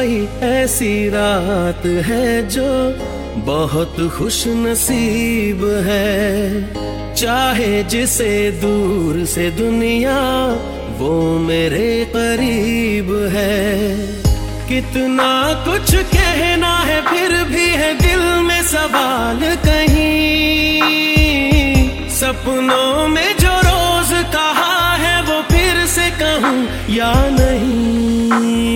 आई ऐसी रात है जो बहुत खुश नसीब है। चाहे जिसे दूर से दुनिया वो मेरे करीब है। कितना कुछ कहना है फिर भी है दिल में सवाल कहीं। सपनों में जो रोज कहा है वो फिर से कहूँ या नहीं।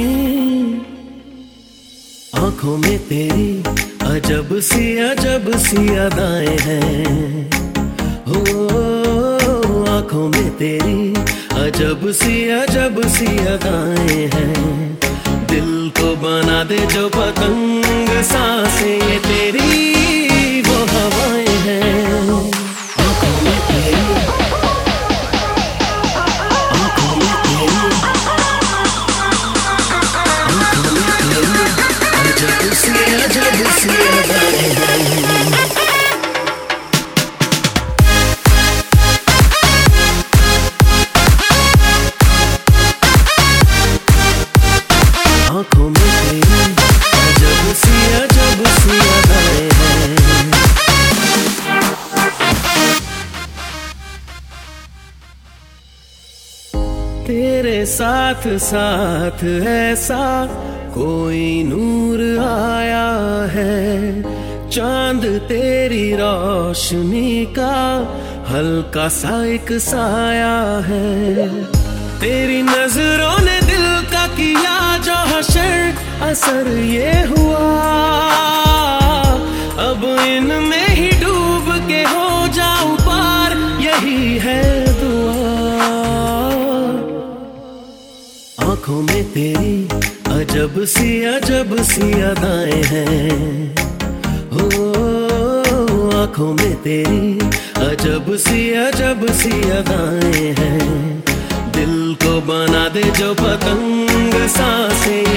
आंखों में तेरी अजब सी अदाएं हैं। हो आंखों में तेरी अजब सी अदाएं हैं। दिल को बना दे जो पतंग सांसें ये तेरी वो हवाएं हैं। आंखों में तेरी आंखों में तेरी आंखों में तेरी अजब सी अदाएं हैं। आंखों में तेरी अजब सी अदाएं हैं। तेरे साथ साथ ऐसा कोई नूर आया है। चांद तेरी रोशनी का हल्का सा एक साया है। तेरी नजरों ने दिल का किया जो हशर असर ये हुआ। अब इनमें ही डूब के हो जाऊं पार यही है दुआ। आंखों में तेरी अजब सी अदाएं हैं। हो आंखों में तेरी अजब सी अदाएं हैं। दिल को बना दे जो पतंग सांसें